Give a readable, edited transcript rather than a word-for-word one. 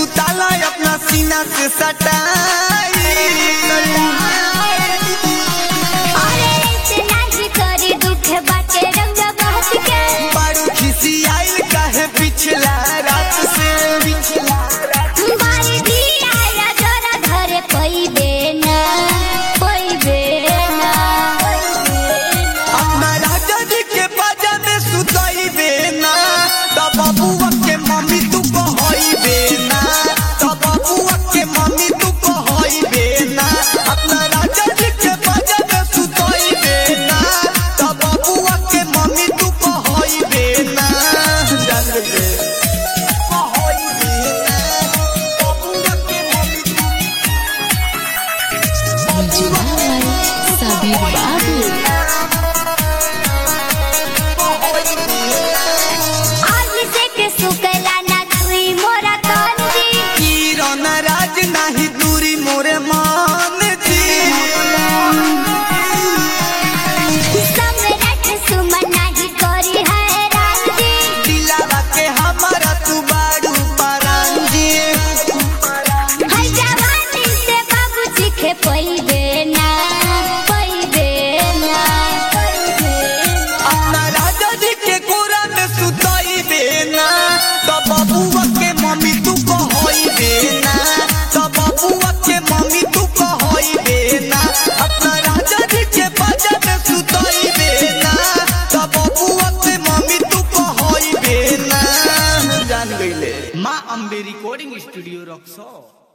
सुताला अपना सीना से सटाई। अरे इतना ही करी दुख बाटे रंगा बहुत के बड़ू खिसी आइल काहे पिछला रात से। बारी दी आया जोरा घरे पईबे ना अपना राजा जी के बाजा में सुताइबे ना, तब बबुआ के मम्मी तू कहइबे ना, तब बबुआ के मम्मी तू कहइबे ना। अपना राजा जी के बाजा में सुताइबे ना, तब बबुआ के मम्मी तू कहइबे ना। जान ले कहइबे ना, बबुआ के मम्मी तू सबीर बाबू आज से के सुकला ना तुई मोरा तंजी किरण राज नाही दूरी मोरे मान जी। सम्राट सुमन नाही करी है राजी दिलावा के हमारा तू बाड़ू परांजी। है जवानी से बाबू सीखे पईबे ना अपना राजा जी के कोरा में सुताइबे ना, तब बबुआ के मम्मी तू कहइबे ना, तब बबुआ के मम्मी तू कहइबे ना। अपना राजा जी के बाजा में सुताइबे ना, तब बबुआ के मम्मी तू कहइबे ना। जान गइले माँ अम्बे रिकॉर्डिंग स्टूडियो रक्सौल।